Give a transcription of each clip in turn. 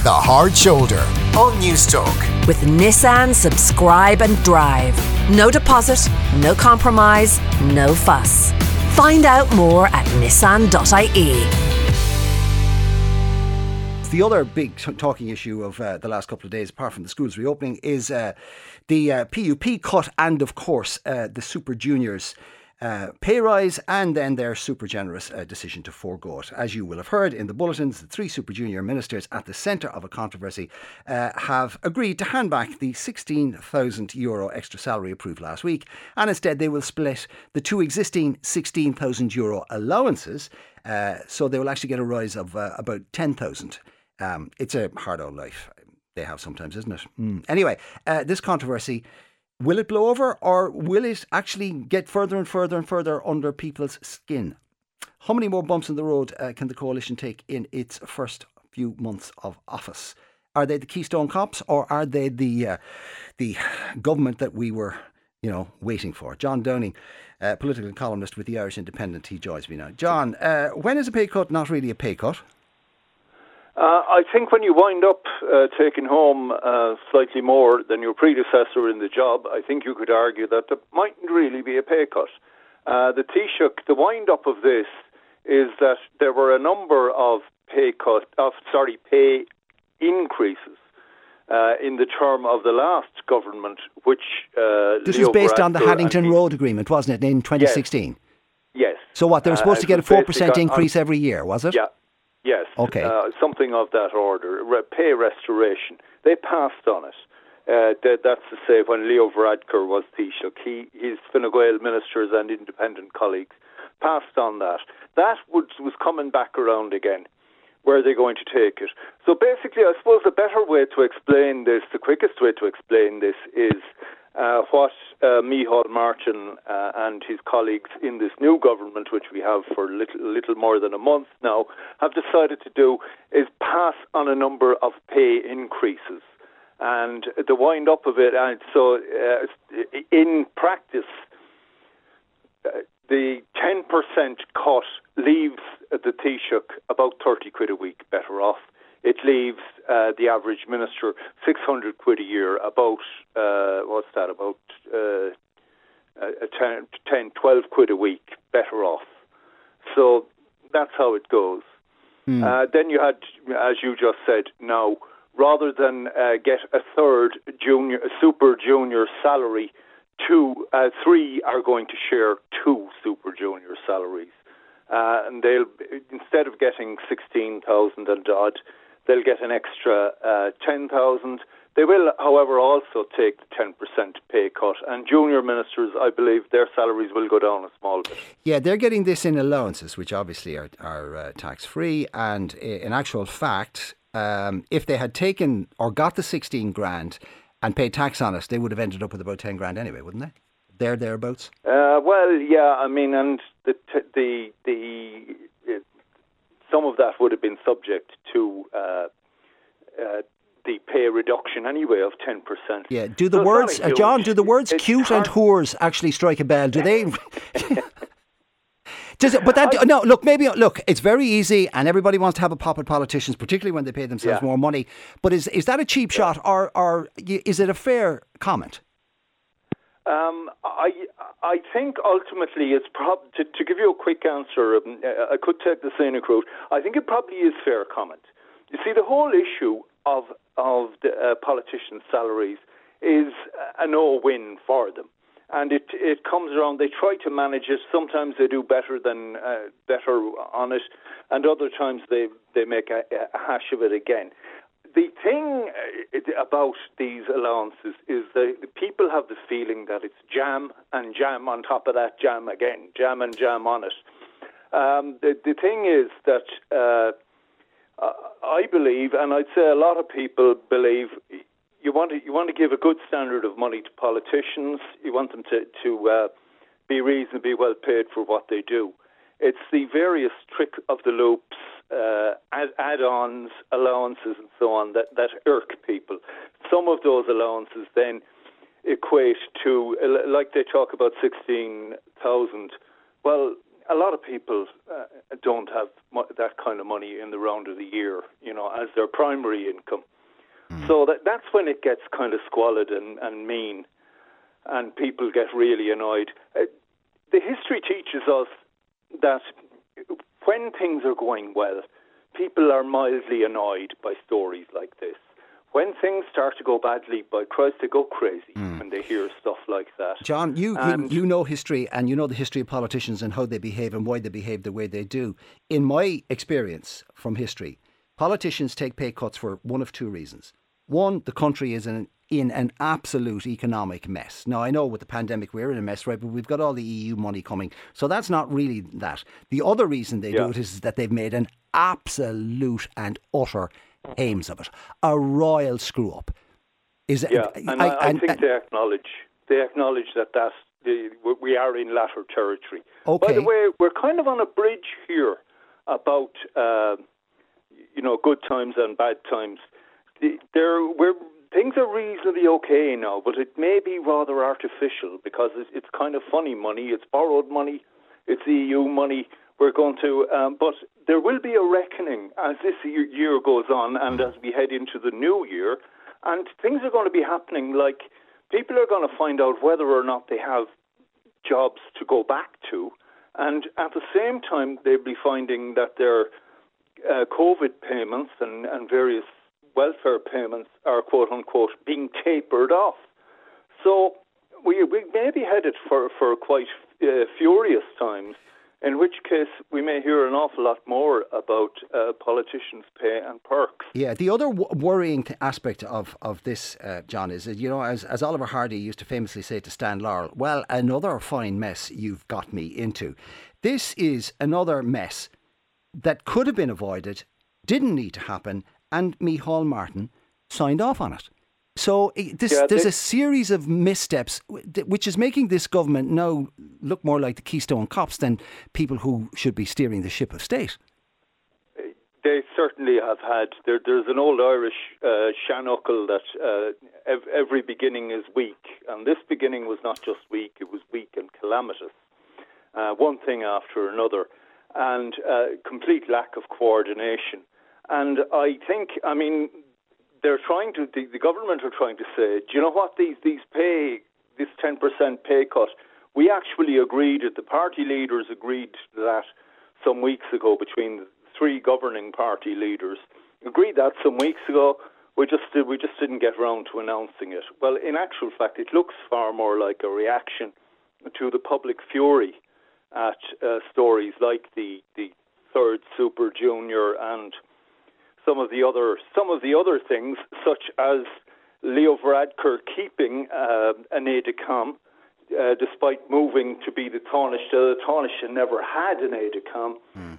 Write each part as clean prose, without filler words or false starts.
The Hard Shoulder on Newstalk. With Nissan Subscribe and Drive. No deposit, no compromise, no fuss. Find out more at nissan.ie. The other big talking issue of the last couple of days, apart from the schools reopening, is the PUP cut and, of course, the Super Juniors pay rise and then their super generous decision to forego it. As you will have heard in the bulletins, the three Super Junior ministers at the centre of a controversy have agreed to hand back the €16,000 extra salary approved last week, and instead they will split the two existing €16,000 allowances, so they will actually get a rise of about 10,000. It's a hard old life they have sometimes, isn't it? Anyway, this controversy, will it blow over, or will it actually get further and further and further under people's skin? How many more bumps in the road can the coalition take in its first few months of office? Are they the Keystone Cops, or are they the government that we were, waiting for? John Downing, political columnist with the Irish Independent, he joins me now. John, when is a pay cut not really a pay cut? I think when you wind up taking home slightly more than your predecessor in the job, I think you could argue that there mightn't really be a pay cut. The Taoiseach, the wind up of this is that there were a number of pay increases in the term of the last government, which this was based on the Haddington Road Agreement, wasn't it, in 2016? Yes. So what, they were supposed to get a 4% increase every year, was it? Yeah. Yes, okay. Something of that order, pay restoration. They passed on it. That's to say, when Leo Varadkar was Taoiseach, his Fine Gael ministers and independent colleagues passed on that. That was coming back around again. Where are they going to take it? So basically, I suppose the better way to explain this, the quickest way to explain this is what Micheál Martin and his colleagues in this new government, which we have for little more than a month now, have decided to do is pass on a number of pay increases. And the wind up of it, and so in practice, the 10% cut leaves the Taoiseach about 30 quid a week better off. It leaves the average minister 600 quid a year, about 10, 12 quid a week better off. So that's how it goes. Then you had, as you just said, now, rather than get a third super junior salary, three are going to share two super junior salaries. And they'll, instead of getting 16,000 and odd, they'll get an extra 10,000. They will, however, also take the 10% pay cut. And junior ministers, I believe, their salaries will go down a small bit. Yeah, they're getting this in allowances, which obviously are tax-free. And in actual fact, if they had taken or got the 16 grand and paid tax on it, they would have ended up with about 10 grand anyway, wouldn't they? Thereabouts? Well, yeah, I mean, and the some of that would have been subject to the pay reduction anyway of 10%. Yeah. Do the words, John? Do the words "cute" and "whores" actually strike a bell? Do they? Does it? But that look, it's very easy, and everybody wants to have a pop at politicians, particularly when they pay themselves more money. But is that a cheap shot, or is it a fair comment? I think ultimately it's to give you a quick answer. I could take the scenic route. I think it probably is fair comment. You see, the whole issue of the politicians' salaries is a no-win for them, and it comes around. They try to manage it. Sometimes they do better on it, and other times they make a hash of it again. The thing about these allowances is that people have the feeling that it's jam and jam on top of that jam again, jam and jam on it. The thing is that I believe, and I'd say a lot of people believe, you want to give a good standard of money to politicians. You want them to be reasonably well paid for what they do. It's the various trick of the loops, add-ons, allowances and so on that irk people. Some of those allowances then equate to, like they talk about 16,000. Well, a lot of people don't have that kind of money in the round of the year, as their primary income. So that's when it gets kind of squalid and mean, and people get really annoyed. The history teaches us that when things are going well, people are mildly annoyed by stories like this. When things start to go badly, by Christ, they go crazy when they hear stuff like that. John, you know history, and you know the history of politicians and how they behave and why they behave the way they do. In my experience from history, politicians take pay cuts for one of two reasons. One, the country is in an absolute economic mess. Now, I know with the pandemic we're in a mess, right? But we've got all the EU money coming. So that's not really that. The other reason they do it is that they've made an absolute and utter aims of it. A royal screw up. I think they acknowledge that we are in latter territory. Okay. By the way, we're kind of on a bridge here about good times and bad times. Things are reasonably okay now, but it may be rather artificial because it's kind of funny money. It's borrowed money. It's EU money. We're going to, but there will be a reckoning as this year goes on and as we head into the new year, and things are going to be happening. Like, people are going to find out whether or not they have jobs to go back to, and at the same time they'll be finding that their COVID payments and various welfare payments are quote unquote being tapered off. So we may be headed for quite furious times, in which case we may hear an awful lot more about politicians' pay and perks. Yeah, the other worrying aspect of this, John, is that, as Oliver Hardy used to famously say to Stan Laurel, well, another fine mess you've got me into. This is another mess that could have been avoided, didn't need to happen, and Micheál Martin signed off on it. So there's a series of missteps which is making this government now look more like the Keystone Cops than people who should be steering the ship of state. They certainly have had. There's an old Irish shannuckle that every beginning is weak, and this beginning was not just weak, it was weak and calamitous. One thing after another, and complete lack of coordination. And I think, they're trying to, the government are trying to say, do you know what, this 10% pay cut, we actually agreed, the party leaders agreed that some weeks ago between the three governing party leaders, agreed that some weeks ago, we just didn't get round to announcing it. Well, in actual fact, it looks far more like a reaction to the public fury at stories like the third Super Junior and some of the other things, such as Leo Varadkar keeping an aide-de-camp, despite moving to be the Taoiseach. The Taoiseach never had an aide-de-camp,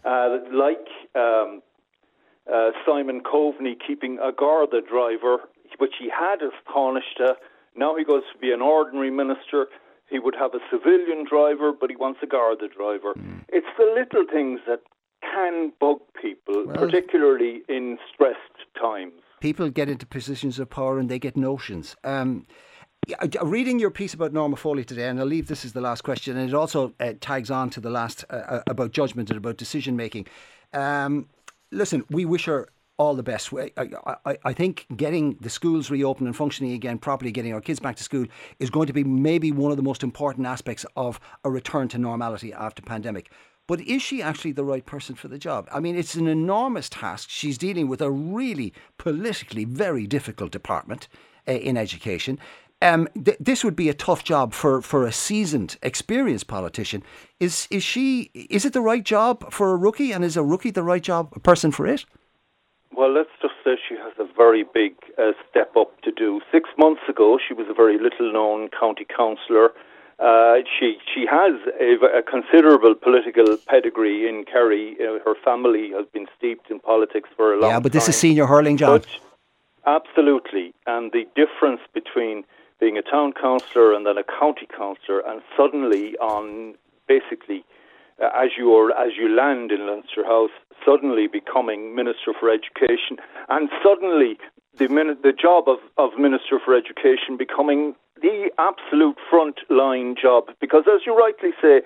Simon Coveney keeping a Garda driver, which he had as Taoiseach. Now he goes to be an ordinary minister. He would have a civilian driver, but he wants a Garda driver. It's the little things that can bug people, particularly in stressed times. People get into positions of power and they get notions. Reading your piece about Norma Foley today, and I'll leave this as the last question, and it also tags on to the last about judgment and about decision making. Listen, we wish her all the best. I think getting the schools reopened and functioning again properly, getting our kids back to school, is going to be maybe one of the most important aspects of a return to normality after pandemic. But is she actually the right person for the job? It's an enormous task. She's dealing with a really politically very difficult department in education. This would be a tough job for a seasoned, experienced politician. Is it the right job for a rookie, and is a rookie the right person for it? Well, let's just say she has a very big step up to do. 6 months ago, she was a very little-known county councillor. She has a considerable political pedigree in Kerry. Her family has been steeped in politics for a long time. Yeah, but this is senior hurling, John. Absolutely. And the difference between being a town councillor and then a county councillor, and suddenly on basically as you land in Leinster House, suddenly becoming Minister for Education, and suddenly the job of Minister for Education becoming the absolute front line job, because as you rightly say,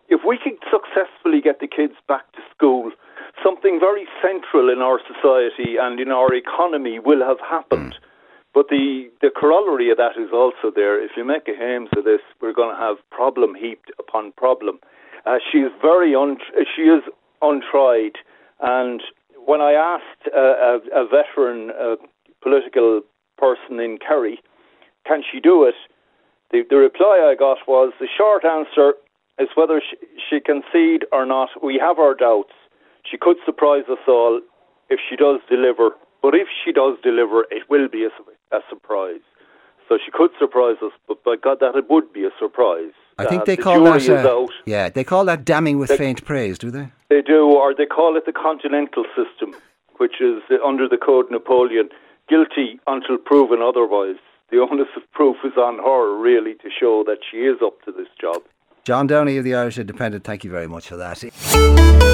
if we could successfully get the kids back to school, something very central in our society and in our economy will have happened. But the corollary of that is also there. If you make a hames of this, we're going to have problem heaped upon problem. She is untried, and when I asked a veteran political person in Kerry, can she do it, the reply I got was, the short answer is whether she can concede or not. We have our doubts. She could surprise us all if she does deliver, but if she does deliver, it will be a surprise. So she could surprise us, but by God, that it would be a surprise. I think they call that they call that damning with faint praise, do they? They do, or they call it the continental system, which is under the Code Napoleon, guilty until proven otherwise. The onus of proof is on her, really, to show that she is up to this job. John Downey of the Irish Independent, thank you very much for that.